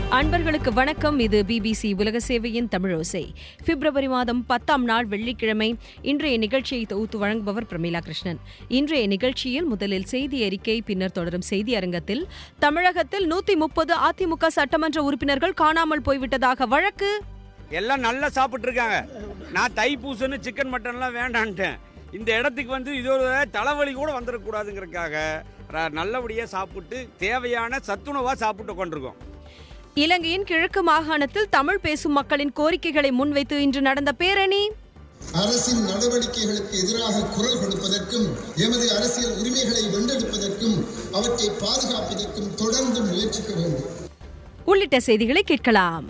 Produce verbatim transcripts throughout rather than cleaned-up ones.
அன்பர்களுக்கு வணக்கம். இது பிபிசி உலக சேவையின் தமிழோசை. பிப்ரவரி மாதம் பத்தாம் நாள் வெள்ளிக்கிழமை. இன்றைய நிகழ்ச்சியை தொகுத்து வழங்குபவர் பிரமீளா கிருஷ்ணன். இன்றைய நிகழ்ச்சியில் முதலில் செய்தி அறிக்கை, பின்னர் தொடரும் செய்தி அரங்கத்தில் தமிழகத்தில் நூத்தி முப்பது அதிமுக சட்டமன்ற உறுப்பினர்கள் காணாமல் போய்விட்டதாக வழக்கு. எல்லாம் நல்லா சாப்பிட்டு இருக்காங்க. நான் தைப்பூசன்னு சிக்கன் மட்டன்லாம் வேண்டான்ட்டேன். இந்த இடத்துக்கு வந்து இது ஒரு தலைவலி கூட வந்துடக்கூடாதுங்கிறதுக்காக நல்லபடியாக சாப்பிட்டு தேவையான சத்துணவாக சாப்பிட்டு கொண்டிருக்கோம். இலங்கையின் கிழக்கு மாகாணத்தில் தமிழ் பேசும் மக்களின் கோரிக்கைகளை முன்வைத்து இன்று நடந்த பேரணி. அரசின் நடவடிக்கைகளுக்கு எதிராக குரல் கொடுப்பதற்கும் எமது அரசியல் உரிமைகளை வென்றெடுப்பதற்கும் அவற்றை பாதுகாப்பதற்கும் தொடர்ந்து முயற்சிக்க வேண்டும் உள்ளிட்ட செய்திகளை கேட்கலாம்.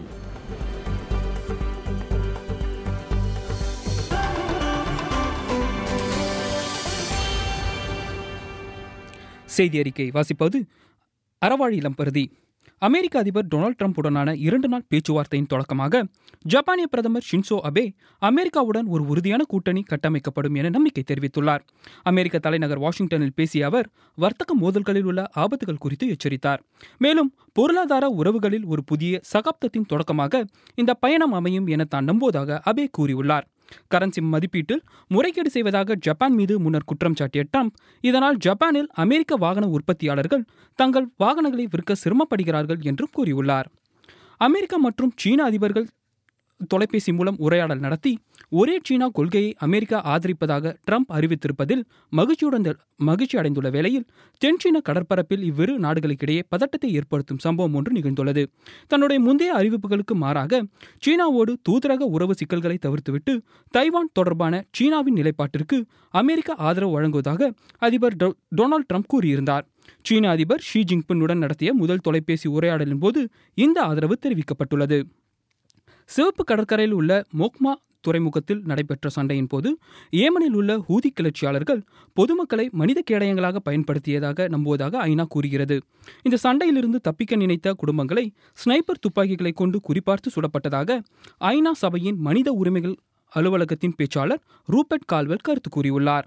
செய்தி அறிக்கை வாசிப்பது அறவாழி இளம்பருதி. அமெரிக்க அதிபர் டொனால்டு டிரம்ப் உடனான இரண்டு நாள் பேச்சுவார்த்தையின் தொடக்கமாக ஜப்பானிய பிரதமர் ஷின்சோ அபே அமெரிக்காவுடன் ஒரு உறுதியான கூட்டணி கட்டமைக்கப்படும் என நம்பிக்கை தெரிவித்துள்ளார். அமெரிக்க தலைநகர் வாஷிங்டனில் பேசிய அவர் வர்த்தக மோதல்களில் உள்ள ஆபத்துகள் குறித்து எச்சரித்தார். மேலும் பொருளாதார உறவுகளில் ஒரு புதிய சகாப்தத்தின் தொடக்கமாக இந்த பயணம் அமையும் என தான் நம்புவதாக அபே கூறியுள்ளார். கரன்சி மதிப்பீட்டில் முறைகேடு செய்வதாக ஜப்பான் மீது முன்னர் குற்றம் சாட்டிய ட்ரம்ப், இதனால் ஜப்பானில் அமெரிக்க வாகன உற்பத்தியாளர்கள் தங்கள் வாகனங்களை விற்க சிரமப்படுகிறார்கள் என்றும் கூறியுள்ளார். அமெரிக்கா மற்றும் சீன அதிபர்கள் தொலைபேசி மூலம் உரையாடல் நடத்தி ஒரே சீனா கொள்கையை அமெரிக்கா ஆதரிப்பதாக ட்ரம்ப் அறிவித்திருப்பதில் மகிழ்ச்சியுடன் மகிழ்ச்சி அடைந்துள்ள வேளையில் தென்சீன கடற்பரப்பில் இவ்விரு நாடுகளுக்கிடையே பதட்டத்தை ஏற்படுத்தும் சம்பவம் ஒன்று நிகழ்ந்துள்ளது. தன்னுடைய முந்தைய அறிவிப்புகளுக்கு மாறாக சீனாவோடு தூதரக உறவு சிக்கல்களை தவிர்த்துவிட்டு தைவான் தொடர்பான சீனாவின் நிலைப்பாட்டிற்கு அமெரிக்கா ஆதரவு வழங்குவதாக அதிபர் டொனால்டு ட்ரம்ப் கூறியிருந்தார். சீன அதிபர் ஷி ஜின்பிங்குடன் நடத்திய முதல் தொலைபேசி உரையாடலின் போது இந்த ஆதரவு தெரிவிக்கப்பட்டுள்ளது. சிவப்பு கடற்கரையில் உள்ள மோக்மா துறைமுகத்தில் நடைபெற்ற சண்டையின் போது ஏமனில் உள்ள ஹூதி கிளர்ச்சியாளர்கள் பொதுமக்களை மனித கேடயங்களாக பயன்படுத்தியதாக நம்புவதாக ஐநா கூறுகிறது. இந்த சண்டையிலிருந்து தப்பிக்க நினைத்த குடும்பங்களை ஸ்னைப்பர் துப்பாக்கிகளை கொண்டு குறிபார்த்து சுடப்பட்டதாக ஐநா சபையின் மனித உரிமைகள் அலுவலகத்தின் பேச்சாளர் ரூபர்ட் கால்வெல் கருத்து கூறியுள்ளார்.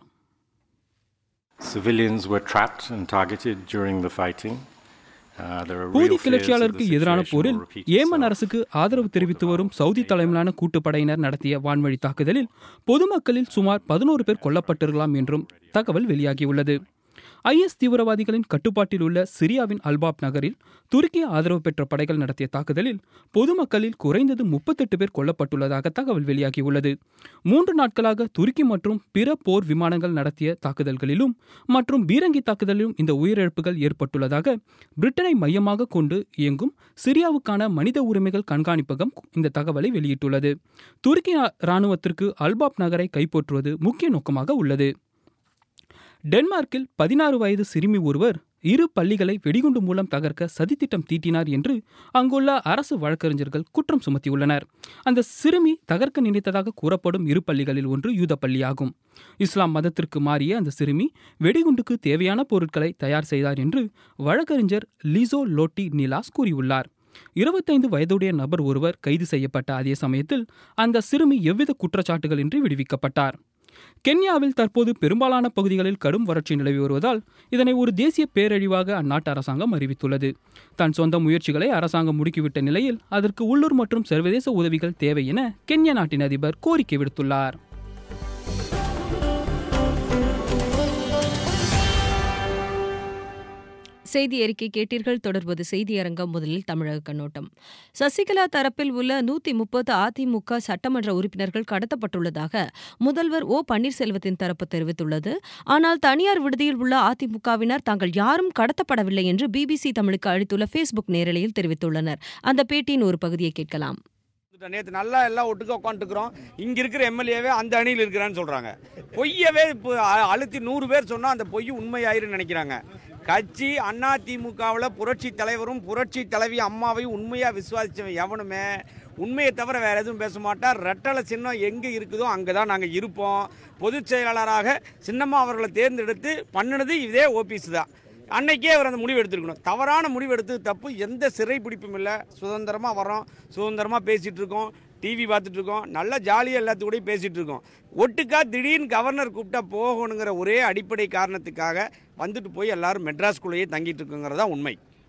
Civilians were trapped and targeted during the fighting. Houthi கிளர்ச்சியாளருக்கு எதிரான போரில் ஏமன் அரசுக்கு ஆதரவு தெரிவித்து வரும் சவுதி தலைமையிலான கூட்டுப்படையினர் நடத்திய வான்வழி தாக்குதலில் பொதுமக்களில் சுமார் பதினோரு பேர் கொல்லப்பட்டிருக்கலாம் என்றும் தகவல் வெளியாகியுள்ளது. ஐஎஸ் தீவிரவாதிகளின் கட்டுப்பாட்டில் உள்ள சிரியாவின் அல்பாப் நகரில் துருக்கிய ஆதரவு பெற்ற படைகள் நடத்திய தாக்குதலில் பொதுமக்களில் குறைந்தது முப்பத்தெட்டு பேர் கொல்லப்பட்டுள்ளதாக தகவல் வெளியாகியுள்ளது. மூன்று நாட்களாக துருக்கி மற்றும் பிற போர் விமானங்கள் நடத்திய தாக்குதல்களிலும் மற்றும் பீரங்கி தாக்குதலிலும் இந்த உயிரிழப்புகள் ஏற்பட்டுள்ளதாக பிரிட்டனை மையமாக கொண்டு இயங்கும் சிரியாவுக்கான மனித உரிமைகள் கண்காணிப்பகம் இந்த தகவலை வெளியிட்டுள்ளது. துருக்கி இராணுவத்திற்கு அல்பாப் நகரை கைப்பற்றுவது முக்கிய நோக்கமாக உள்ளது. டென்மார்க்கில் பதினாறு வயது சிறுமி ஒருவர் இரு பள்ளிகளை வெடிகுண்டு மூலம் தகர்க்க சதித்திட்டம் தீட்டினார் என்று அங்குள்ள அரசு வழக்கறிஞர்கள் குற்றம் சுமத்தியுள்ளனர். அந்த சிறுமி தகர்க்க நினைத்ததாக கூறப்படும் இரு பள்ளிகளில் ஒன்று யூத பள்ளியாகும். இஸ்லாம் மதத்திற்கு மாறிய அந்த சிறுமி வெடிகுண்டுக்கு தேவையான பொருட்களை தயார் செய்தார் என்று வழக்கறிஞர் லிசோ லோட்டி நிலாஸ் கூறியுள்ளார். இருபத்தைந்து வயதுடைய நபர் ஒருவர் கைது செய்யப்பட்ட அதே சமயத்தில் அந்த சிறுமி எவ்வித குற்றச்சாட்டுகளின்றி விடுவிக்கப்பட்டார். கென்யாவில் தற்போது பெரும்பாலான பகுதிகளில் கடும் வறட்சி நிலவி வருவதால் இதனை ஒரு தேசிய பேரழிவாக அந்நாட்டு அரசாங்கம் அறிவித்துள்ளது. தன் சொந்த முயற்சிகளை அரசாங்கம் முடுக்கிவிட்ட நிலையில் அதற்கு உள்ளூர் மற்றும் சர்வதேச உதவிகள் தேவை என கென்யா நாட்டின் அதிபர் கோரிக்கை விடுத்துள்ளார். செய்தி அறிக்கை கேட்டீர்கள். தொடர்வது செய்தி அரங்கம். முதலில் தமிழக கண்ணோட்டம். சசிகலா தரப்பில் உள்ள நூத்தி முப்பது அதிமுக சட்டமன்ற உறுப்பினர்கள் கடத்தப்பட்டுள்ளதாக முதல்வர் ஓ பன்னீர்செல்வத்தின் தரப்பு தெரிவித்துள்ளது. ஆனால் தனியார் விடுதியில் உள்ள அதிமுகவினர் தாங்கள் யாரும் கடத்தப்படவில்லை என்று பிபிசி தமிழுக்கு அளித்துள்ள பேஸ்புக் நேரலையில் தெரிவித்துள்ளனர். அந்த பேட்டியின் ஒரு பகுதியை கேட்கலாம். நேற்று நல்லா எல்லாம் ஒட்டுக்க உட்காந்துக்கிறோம். இங்க இருக்கிற எம்எல்ஏவே அந்த அணியில் இருக்கிறான்னு சொல்றாங்க. பொய்யவே அழுத்தி நூறு பேர் சொன்னா அந்த பொய் உண்மையாயிருன்னு நினைக்கிறாங்க. கட்சி அதிமுகவில் புரட்சி தலைவரும் புரட்சி தலைவி அம்மாவையும் உண்மையாக விசுவாசிச்சவன் எவனுமே உண்மையை தவிர வேறு எதுவும் பேச மாட்டார். ரெட்டலை சின்னம் எங்கே இருக்குதோ அங்கே தான் நாங்கள் இருப்போம். பொதுச் செயலாளராக சின்னம்மா அவர்களை தேர்ந்தெடுத்து பண்ணினது இதே ஓபிஎஸ் தான். அன்னைக்கே அவர் அந்த முடிவு எடுத்துருக்கணும். தவறான முடிவு எடுத்து தப்பு. எந்த சிறை பிடிப்பும் இல்லை. சுதந்திரமாக வரோம், சுதந்திரமாக பேசிகிட்டு இருக்கோம், டிவி பார்த்துட்டு இருக்கோம், நல்லா ஜாலியாக எல்லாத்துக்கூடையும் பேசிகிட்டு இருக்கோம். ஒட்டுக்கா திடீர்னு கவர்னர் கூப்பிட்டா போகணுங்கிற ஒரே அடிப்படை காரணத்துக்காக வந்துட்டு போய் எல்லாரும் மெட்ராஸ்குள்ளேயே தங்கிட்டு இருக்குங்கிறதா உண்மை.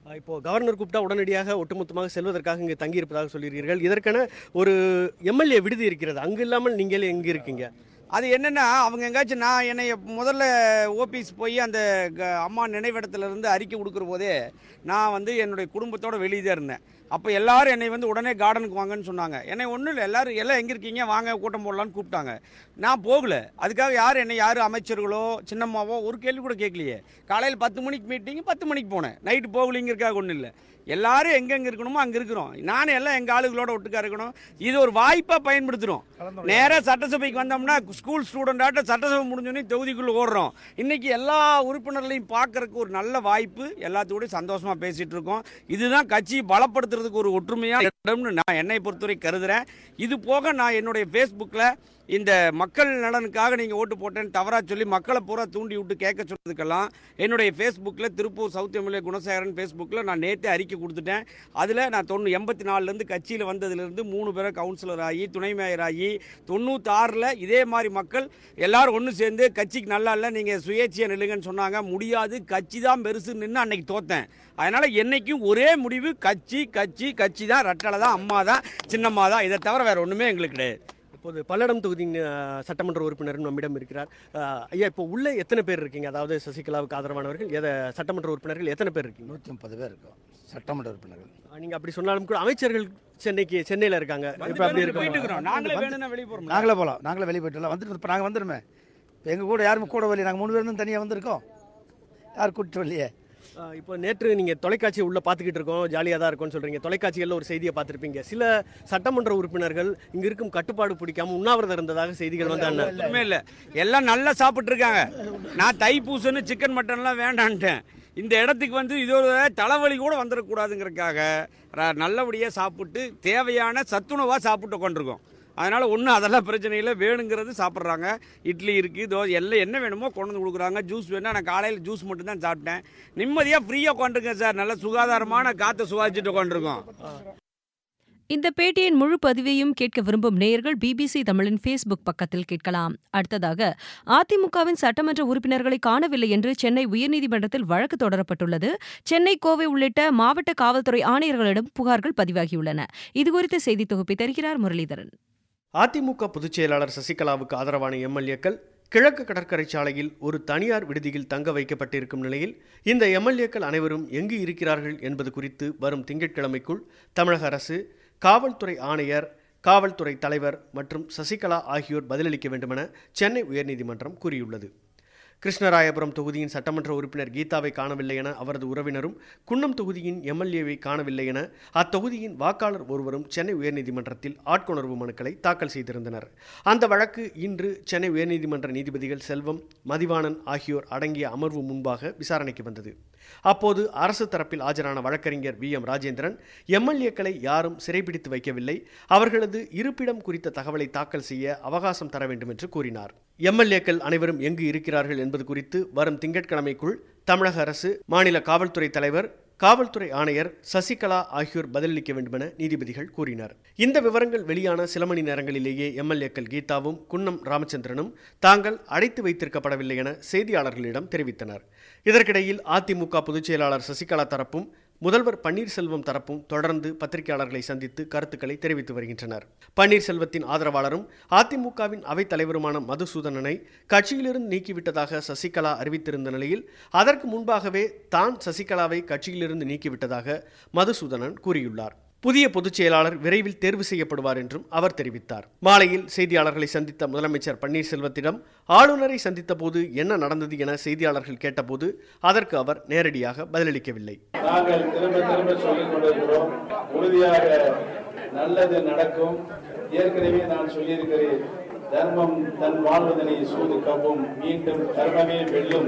இப்போ கவர்னர் கூப்பிட்டா உடனடியாக ஒட்டுமொத்தமாக செல்வதற்காக இங்கே தங்கியிருப்பதாக சொல்கிறீர்கள். இதற்கென ஒரு எம்எல்ஏ விடுதி இருக்கிறது, அங்கு இல்லாமல் நீங்கள் எங்கே இருக்கீங்க? அது என்னென்னா, அவங்க எங்காச்சும் நான் என்னை முதல்ல ஓபிஎஸ் போய் அந்த அம்மா நினைவிடத்துலேருந்து அறிக்கை கொடுக்குற போதே நான் வந்து என்னுடைய குடும்பத்தோடு வெளியே தான் இருந்தேன். அப்போ எல்லோரும் என்னை வந்து உடனே கார்டனுக்கு வாங்கன்னு சொன்னாங்க. என்னை ஒன்றும் இல்லை, எல்லோரும் எல்லாம் எங்கே இருக்கீங்க வாங்க கூட்டம் போடலான்னு கூப்பிட்டாங்க. நான் போகல. அதுக்காக யார் என்னை யார் அமைச்சர்களோ சின்னம்மாவோ ஒரு கேள்வி கூட கேட்கலையே. காலையில் பத்து மணிக்கு மீட்டிங், பத்து மணிக்கு போனேன். நைட்டு போகலிங்கிறதுக்காக ஒன்றும் இல்லை. எல்லாரும் எங்கெங்கே இருக்கணுமோ அங்கே இருக்கிறோம். நானும் எல்லாம் எங்கள் ஆளுகளோட ஒட்டுக்கா இருக்கணும். இது ஒரு வாய்ப்பாக பயன்படுத்துகிறோம். நேராக சட்டசபைக்கு வந்தோம்னா ஸ்கூல் ஸ்டூடெண்டாட்ட சட்டசபை முடிஞ்சோடனே தொகுதிக்குள்ளே ஓடுறோம். இன்றைக்கி எல்லா உறுப்பினர்களையும் பார்க்கறதுக்கு ஒரு நல்ல வாய்ப்பு. எல்லாத்தோடையும் சந்தோஷமாக பேசிகிட்டு இருக்கோம். இதுதான் கட்சியை பலப்படுத்துறதுக்கு ஒரு ஒற்றுமையான இடம்னு நான் என்னை பொறுத்தவரை கருதுகிறேன். இது போக நான் என்னுடைய ஃபேஸ்புக்கில் இந்த மக்கள் நலனுக்காக நீங்கள் ஓட்டு போட்டேன்னு தவறாக சொல்லி மக்களை பூரா தூண்டி விட்டு கேட்க சொன்னதுக்கெல்லாம் என்னுடைய ஃபேஸ்புக்கில் திருப்பூர் சவுத் எம்எல்ஏ குணசேகரன் ஃபேஸ்புக்கில் நான் நேற்றே அறிக்கை கொடுத்துட்டேன். அதில் நான் தொண்ணூ எண்பத்தி நாலுலேருந்து கட்சியில் வந்ததுலேருந்து மூணு பேரை கவுன்சிலர் ஆகி துணை மேயர் ஆகி தொண்ணூத்தாறில் இதே மாதிரி மக்கள் எல்லாரும் ஒன்று சேர்ந்து கட்சிக்கு நல்லா இல்லை, நீங்கள் சுயேட்சையை நில்லுங்கன்னு சொன்னாங்க. முடியாது, கட்சி தான் பெருசு நின்று அன்னைக்கு தோத்தேன். அதனால் என்றைக்கும் ஒரே முடிவு, கட்சி கட்சி கட்சி தான், ரெட்டலை தான், அம்மா தான், சின்னம்மா தான். இதை தவிர வேறு ஒன்றுமே எங்களுக்கு கிடையாது. இப்போது பல்லடம் தொகுதியின் சட்டமன்ற உறுப்பினரும் நம்மிடம் இருக்கிறார். ஐயா, இப்போ உள்ளே எத்தனை பேர் இருக்கீங்க? அதாவது சசிகலாவுக்கு ஆதரவானவர்கள் எதை சட்டமன்ற உறுப்பினர்கள் எத்தனை பேர் இருக்கீங்க? நூற்றி முப்பது பேர் இருக்கோம் சட்டமன்ற உறுப்பினர்கள். நீங்கள் அப்படி சொன்னாலும் கூட அமைச்சர்கள் சென்னைக்கு சென்னையில் இருக்காங்க. இப்போ அப்படி இருக்கோம். நாங்களே வேணும்னா வெளியே போகிறோம். நாங்களே போகலாம், நாங்களே வெளியே போயிட்டு வரலாம். வந்துட்டு இப்போ நாங்கள் வந்துடுமே. இப்போ எங்கள் கூட யாரும் கூட வரலையே, நாங்கள் மூணு பேர் தான் தனியாக வந்திருக்கோம். யார் கூப்பிட்டு வரலையே. இப்போ நேற்று நீங்கள் தொலைக்காட்சியை உள்ளே பார்த்துக்கிட்டு இருக்கோம், ஜாலியாக தான் இருக்கும்னு சொல்கிறீங்க. தொலைக்காட்சிகளில் ஒரு செய்தியை பார்த்துருப்பீங்க. சில சட்டமன்ற உறுப்பினர்கள் இங்கே இருக்கும் கட்டுப்பாடு பிடிக்காம உண்ணாவிரதம் இருந்ததாக செய்திகள் வந்து ஒன்றுமே இல்லை, எல்லாம் நல்லா சாப்பிட்ருக்காங்க. நான் தைப்பூசன்னு சிக்கன் மட்டன்லாம் வேண்டான்ட்டேன். இந்த இடத்துக்கு வந்து இது ஒரு தலைவலி கூட வந்துடக்கூடாதுங்கிறதுக்காக நல்லபடியாக சாப்பிட்டு தேவையான சத்துணவாக சாப்பிட்டு உட்காந்துருக்கோம். அதனால் ஒன்றும் அதெல்லாம் பிரச்சனை இல்லை, வேணுங்கிறது சாப்பிட்றாங்க. இட்லி இருக்குது, தோசை எல்லாம் என்ன வேணுமோ கொண்டு வந்து கொடுக்குறாங்க. ஜூஸ் வேணால் நான் காலையில் ஜூஸ் மட்டும் தான் சாப்பிட்டேன். நிம்மதியாக ஃப்ரீயாக உட்காந்துருக்கேன் சார். நல்ல சுகாதாரமான காற்றை சுவாசிச்சுட்டு உட்காந்துருக்கோம். இந்த பேட்டியின் முழு பதிவையும் கேட்க விரும்பும் நேயர்கள் பிபிசி தமிழின் ஃபேஸ்புக் பக்கத்தில் கேட்கலாம். அடுத்ததாக, அதிமுகவின் சட்டமன்ற உறுப்பினர்களை காணவில்லை என்று சென்னை உயர்நீதிமன்றத்தில் வழக்கு தொடரப்பட்டுள்ளது. சென்னை, கோவை உள்ளிட்ட மாவட்ட காவல்துறை ஆணையர்களிடம் புகார்கள் பதிவாகியுள்ளன. இதுகுறித்த செய்தி தொகுப்பை தருகிறார் முரளிதரன். அதிமுக பொதுச் செயலாளர் சசிகலாவுக்கு ஆதரவான எம்எல்ஏக்கள் கிழக்கு கடற்கரை சாலையில் ஒரு தனியார் விடுதியில் தங்க வைக்கப்பட்டிருக்கும் நிலையில் இந்த எம்எல்ஏக்கள் அனைவரும் எங்கு இருக்கிறார்கள் என்பது குறித்து வரும் திங்கட்கிழமைக்குள் தமிழக அரசு, காவல்துறை ஆணையர், காவல்துறை தலைவர் மற்றும் சசிகலா ஆகியோர் பதிலளிக்க வேண்டுமென சென்னை உயர்நீதிமன்றம் கூறியுள்ளது. கிருஷ்ணராயபுரம் தொகுதியின் சட்டமன்ற உறுப்பினர் கீதாவை காணவில்லை என அவரது உறவினரும், குன்னம் தொகுதியின் எம்எல்ஏவை காணவில்லை என அத்தொகுதியின் வாக்காளர் ஒருவரும் சென்னை உயர்நீதிமன்றத்தில் ஆட்கொணர்வு மனுக்களை தாக்கல் செய்திருந்தனர். அந்த வழக்கு இன்று சென்னை உயர்நீதிமன்ற நீதிபதிகள் செல்வம், மதிவாணன் ஆகியோர் அடங்கிய அமர்வு முன்பாக விசாரணைக்கு வந்தது. அப்போது அரசு தரப்பில் ஆஜரான வழக்கறிஞர் வி எம் ராஜேந்திரன், எம்எல்ஏக்களை யாரும் சிறைபிடித்து வைக்கவில்லை, அவர்களது இருப்பிடம் குறித்த தகவலை தாக்கல் செய்ய அவகாசம் தர வேண்டும் என்று கூறினார். எம்எல்ஏக்கள் அனைவரும் எங்கு இருக்கிறார்கள் என்பது குறித்து வரும் திங்கட்கிழமைக்குள் தமிழக அரசு, மாநில காவல்துறை தலைவர், காவல்துறை ஆணையர், சசிகலா ஆகியோர் பதிலளிக்க வேண்டுமென நீதிபதிகள் கூறினர். இந்த விவரங்கள் வெளியான சில மணி நேரங்களிலேயே எம்எல்ஏக்கள் கீதாவும் குன்னம் ராமச்சந்திரனும் தாங்கள் அடைத்து வைத்திருக்கப்படவில்லை என செய்தியாளர்களிடம் தெரிவித்தனர். இதற்கிடையில் அதிமுக பொதுச் செயலாளர் சசிகலா தரப்பும் முதல்வர் பன்னீர்செல்வம் தரப்பும் தொடர்ந்து பத்திரிகையாளர்களை சந்தித்து கருத்துக்களை தெரிவித்து வருகின்றனர். பன்னீர்செல்வத்தின் ஆதரவாளரும் அதிமுகவின் அவைத் தலைவருமான மதுசூதனனை கட்சியிலிருந்து நீக்கிவிட்டதாக சசிகலா அறிவித்திருந்த நிலையில் அதற்கு முன்பாகவே தான் சசிகலாவை கட்சியிலிருந்து நீக்கிவிட்டதாக மதுசூதனன் கூறியுள்ளார். புதிய பொதுச் செயலாளர் விரைவில் தேர்வு செய்யப்படுவார் என்றும் அவர் தெரிவித்தார். மாலையில் செய்தியாளர்களை சந்தித்த முதலமைச்சர் பன்னீர்செல்வத்திடம் ஆளுநரை சந்தித்த போது என்ன நடந்தது என செய்தியாளர்கள் கேட்டபோது அதற்கு அவர் நேரடியாக பதிலளிக்கவில்லை. நாங்கள் திரும்ப திரும்ப சொல்லிக் கொண்டிருக்கிறோம், உறுதியாக நல்லது நடக்கும். ஏற்கனவே நான் சொல்லியிருக்கிறேன், தர்மம் தன் வாழ்வதனை சூது கவும், மீண்டும் தர்மமே வெல்லும்.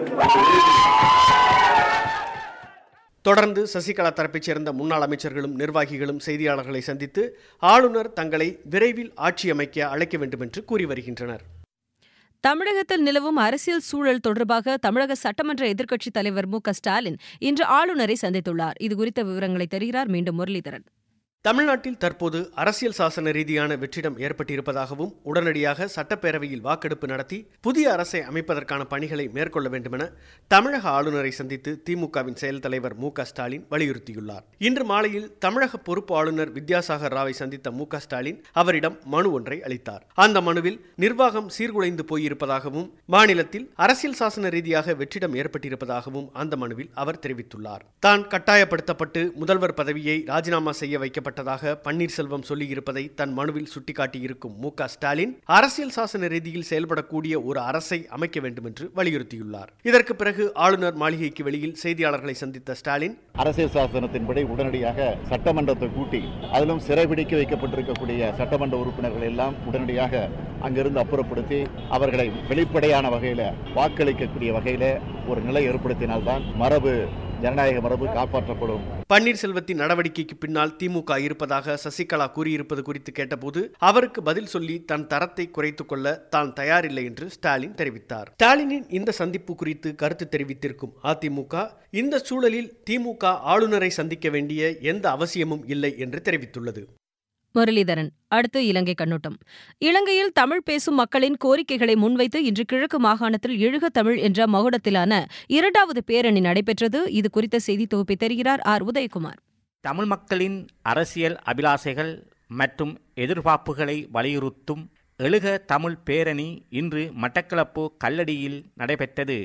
தொடர்ந்து சசிகலா தரப்பைச் சேர்ந்த முன்னாள் அமைச்சர்களும் நிர்வாகிகளும் செய்தியாளர்களை சந்தித்து ஆளுநர் தங்களை விரைவில் ஆட்சி அமைக்க அழைக்க வேண்டும் என்று கூறி வருகின்றனர். தமிழகத்தில் நிலவும் அரசியல் சூழல் தொடர்பாக தமிழக சட்டமன்ற எதிர்க்கட்சித் தலைவர் மு க ஸ்டாலின் இன்று ஆளுநரை சந்தித்துள்ளார். இதுகுறித்த விவரங்களை தருகிறார் மீண்டும் முரளிதரன். தமிழ்நாட்டில் தற்போது அரசியல் சாசன ரீதியான வெற்றிடம் ஏற்பட்டிருப்பதாகவும் உடனடியாக சட்டப்பேரவையில் வாக்கெடுப்பு நடத்தி புதிய அரசை அமைப்பதற்கான பணிகளை மேற்கொள்ள வேண்டுமென தமிழக ஆளுநரை சந்தித்து திமுகவின் செயல் தலைவர் மு க ஸ்டாலின் வலியுறுத்தியுள்ளார். இன்று மாலையில் தமிழக பொறுப்பு ஆளுநர் வித்யாசாகர் ராவை சந்தித்த மு க ஸ்டாலின் அவரிடம் மனு ஒன்றை அளித்தார். அந்த மனுவில் நிர்வாகம் சீர்குலைந்து போயிருப்பதாகவும் மாநிலத்தில் அரசியல் சாசன ரீதியாக வெற்றிடம் ஏற்பட்டிருப்பதாகவும் அந்த மனுவில் அவர் தெரிவித்துள்ளார். தான் கட்டாயப்படுத்தப்பட்டு முதல்வர் பதவியை ராஜினாமா செய்ய வைக்கப்பட்ட பன்னீர்செல்வம் சொல்லியிருப்பதை தன் மனுவில் சுட்டிக்காட்டியிருக்கும் மு க ஸ்டாலின் அரசியல் சாசன ரீதியில் செயல்படக்கூடிய ஒரு அரசை அமைக்க வேண்டும் என்று வலியுறுத்தியுள்ளார். இதற்கு பிறகு ஆளுநர் மாளிகைக்கு வெளியில் செய்தியாளர்களை சந்தித்த ஸ்டாலின், அரசியல் சாசனத்தின்படி உடனடியாக சட்டமன்றத்தை கூட்டி அதிலும் சிறைபிடிக்க வைக்கப்பட்டிருக்கக்கூடிய சட்டமன்ற உறுப்பினர்கள் எல்லாம் உடனடியாக அங்கிருந்து அப்புறப்படுத்தி அவர்களை வெளிப்படையான வகையில் வாக்களிக்கக்கூடிய வகையில் ஒரு நிலை ஏற்படுத்தினால்தான் மரபு ஜனநாயக மரபு காப்பாற்றப்படும். பன்னீர்செல்வத்தின் நடவடிக்கைக்கு பின்னால் திமுக இருப்பதாக சசிகலா கூறியிருப்பது குறித்து கேட்டபோது அவருக்கு பதில் சொல்லி தன் தரத்தை குறைத்துக் கொள்ள தான் தயாரில்லை என்று ஸ்டாலின் தெரிவித்தார். ஸ்டாலினின் இந்த சந்திப்பு குறித்து கருத்து தெரிவித்திருக்கும் அதிமுக இந்த சூழலில் திமுக ஆளுநரை சந்திக்க வேண்டிய எந்த அவசியமும் இல்லை என்று தெரிவித்துள்ளது. முரளிதரன். அடுத்து இலங்கை கண்ணோட்டம். இலங்கையில் தமிழ் பேசும் மக்களின் கோரிக்கைகளை முன்வைத்து இன்று கிழக்கு மாகாணத்தில் எழுக தமிழ் என்ற மகுடத்திலான இரண்டாவது பேரணி நடைபெற்றது. இது குறித்த செய்தி தொகுப்பை தருகிறார் ஆர் உதயகுமார். தமிழ் மக்களின் அரசியல் அபிலாசைகள் மற்றும் எதிர்பார்ப்புகளை வலியுறுத்தும் எழுக தமிழ் பேரணி இன்று மட்டக்களப்பு கல்லடியில் நடைபெற்றது.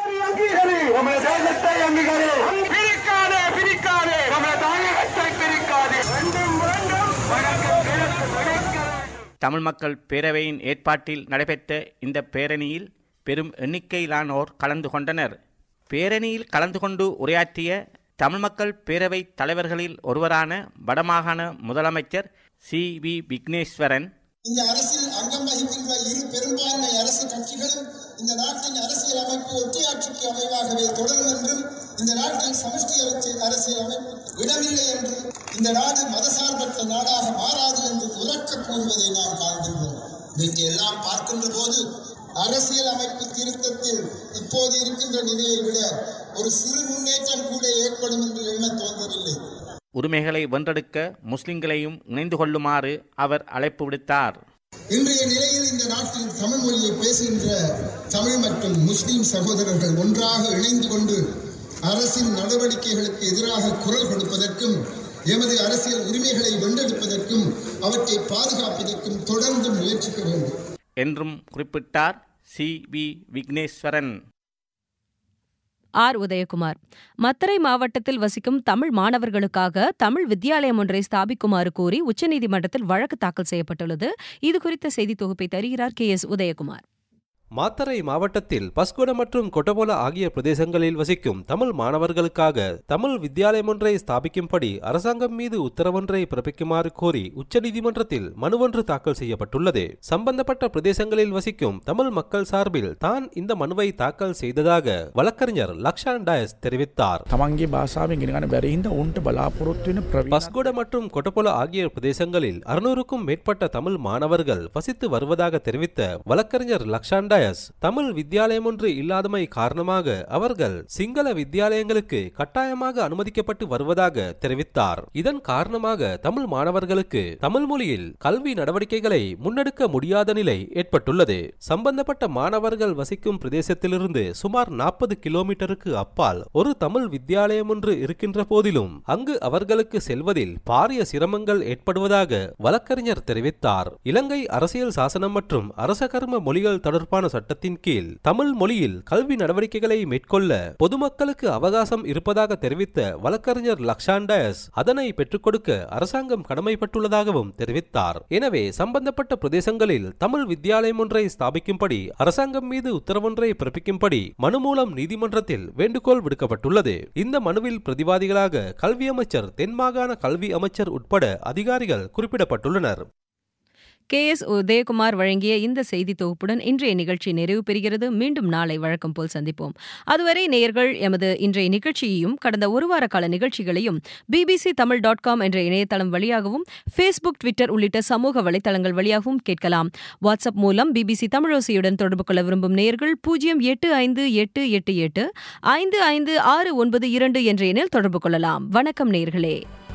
தமிழ் மக்கள் பேரவையின் ஏற்பாட்டில் நடைபெற்ற இந்த பேரணியில் பெரும் எண்ணிக்கையிலானோர் கலந்து கொண்டனர். பேரணியில் கலந்து கொண்டு உரையாற்றிய தமிழ் மக்கள் பேரவை தலைவர்களில் ஒருவரான வடமாகாண முதலமைச்சர் சி வி விக்னேஸ்வரன், இந்த அரசில் அங்கம் வகிக்கின்ற இரு பெரும்பான்மை அரசு கட்சிகளும் இந்த நாட்டின் அரசியல் அமைப்பு ஒற்றையாட்சிக்கு அமைவாகவே தொடரும் என்றும் இந்த நாட்டில் சமஷ்டி அரசியல் அமைப்பு இடமில்லை என்றும் இந்த நாடு மதசார்பற்ற நாடாக மாறாது என்று உரக்க கூறுவதை நாம் காண்கின்றோம். இதை எல்லாம் பார்க்கின்ற போது அரசியல் அமைப்பு திருத்தத்தில் இப்போது இருக்கின்ற நிலையை விட ஒரு சிறு முன்னேற்றம் கூட ஏற்படும் என்று எண்ண தோன்றவில்லை. உரிமைகளை வென்றெடுக்க முஸ்லிம்களையும் இணைந்து கொள்ளுமாறு அவர் அழைப்பு விடுத்தார். இன்றைய நிலையில் இந்த நாட்டில் தமிழ் மொழியை பேசுகின்ற தமிழ் மற்றும் முஸ்லிம் சகோதரர்கள் ஒன்றாக இணைந்து கொண்டு அரசின் நடவடிக்கைகளுக்கு எதிராக குரல் கொடுப்பதற்கும் எமது அரசியல் உரிமைகளை வென்றெடுப்பதற்கும் அவற்றை பாதுகாப்பதற்கும் தொடர்ந்து முயற்சிக்க வேண்டும் என்றும் குறிப்பிட்டார் C V Wigneswaran. R Udayakumar. Matara மாவட்டத்தில் வசிக்கும் தமிழ் மாணவர்களுக்காக தமிழ் வித்தியாலயம் ஒன்றை ஸ்தாபிக்குமாறு கோரி உச்சநீதிமன்றத்தில் வழக்கு தாக்கல் செய்யப்பட்டுள்ளது. இது குறித்த செய்தி தொகுப்பை தருகிறார் கே எஸ் உதயகுமார். மாத்தறை மாவட்டத்தில் பஸ்கோட மற்றும் கொட்டபோல ஆகிய பிரதேசங்களில் வசிக்கும் தமிழ் மாணவர்களுக்காக தமிழ் வித்தியாலயம் ஒன்றை ஸ்தாபிக்கும்படி அரசாங்கம் மீது உத்தரவொன்றை பிறப்பிக்குமாறு கோரி உச்சநீதிமன்றத்தில் மனுவொன்று தாக்கல் செய்யப்பட்டுள்ளது. சம்பந்தப்பட்ட பிரதேசங்களில் வசிக்கும் தமிழ் மக்கள் சார்பில் தான் இந்த மனுவை தாக்கல் செய்ததாக வழக்கறிஞர் லக்ஷான் டயஸ் தெரிவித்தார். பஸ்கோட மற்றும் கொட்டபோல ஆகிய பிரதேசங்களில் அறுநூறுக்கும் மேற்பட்ட தமிழ் மாணவர்கள் வசித்து வருவதாக தெரிவித்த வழக்கறிஞர் லக்ஷான் தமிழ் வித்தியாலயம் ஒன்று இல்லாதமை காரணமாக அவர்கள் சிங்கள வித்தியாலயங்களுக்கு கட்டாயமாக அனுமதிக்கப்பட்டு வருவதாக தெரிவித்தார். இதன் காரணமாக தமிழ் மாணவர்களுக்கு தமிழ் மொழியில் கல்வி நடவடிக்கைகளை முன்னெடுக்க முடியாத நிலை ஏற்பட்டுள்ளது. சம்பந்தப்பட்ட மாணவர்கள் வசிக்கும் பிரதேசத்திலிருந்து சுமார் நாற்பது கிலோமீட்டருக்கு அப்பால் ஒரு தமிழ் வித்தியாலயம் ஒன்று இருக்கின்ற போதிலும் அங்கு அவர்களுக்கு செல்வதில் பாரிய சிரமங்கள் ஏற்படுவதாக வழக்கறிஞர் தெரிவித்தார். இலங்கை அரசியல் சாசனம் மற்றும் அரச கர்ம மொழிகள் தொடர்பான சட்டத்தின் கீழ் தமிழ் மொழியில் கல்வி நடவடிக்கைகளை மேற்கொள்ள பொதுமக்களுக்கு அவகாசம் இருப்பதாக தெரிவித்த வழக்கறிஞர் லக்ஷான் டயஸ் அதனை பெற்றுக் கொடுக்க அரசாங்கம் கடமைப்பட்டுள்ளதாகவும் தெரிவித்தார். எனவே சம்பந்தப்பட்ட பிரதேசங்களில் தமிழ் வித்தியாலயம் ஒன்றை ஸ்தாபிக்கும்படி அரசாங்கம் மீது உத்தரவொன்றை பிறப்பிக்கும்படி மனு மூலம் நீதிமன்றத்தில் வேண்டுகோள் விடுக்கப்பட்டுள்ளது. இந்த மனுவில் பிரதிவாதிகளாக கல்வி அமைச்சர், தென்மாகாண கல்வி அமைச்சர் உட்பட அதிகாரிகள் குறிப்பிடப்பட்டுள்ளனர். கே எஸ் உதயகுமார் வழங்கிய இந்த செய்தி தொகுப்புடன் இன்றைய நிகழ்ச்சி நிறைவு பெறுகிறது. மீண்டும் நாளை வழக்கம் போல் சந்திப்போம். அதுவரை நேயர்கள் எமது இன்றைய நிகழ்ச்சியையும் கடந்த ஒரு வார கால நிகழ்ச்சிகளையும் பிபிசி தமிழ் டாட் காம் என்ற இணையதளம் வழியாகவும் ஃபேஸ்புக், ட்விட்டர் உள்ளிட்ட சமூக வலைதளங்கள் வழியாகவும் கேட்கலாம். வாட்ஸ்அப் மூலம் பிபிசி தமிழோசையுடன் தொடர்பு கொள்ள விரும்பும் நேயர்கள் பூஜ்ஜியம் எட்டு ஐந்து எட்டு எட்டு எட்டு ஐந்து ஐந்து ஆறு ஒன்பது இரண்டு என்ற எண்ணில் தொடர்பு கொள்ளலாம். வணக்கம் நேயர்களே.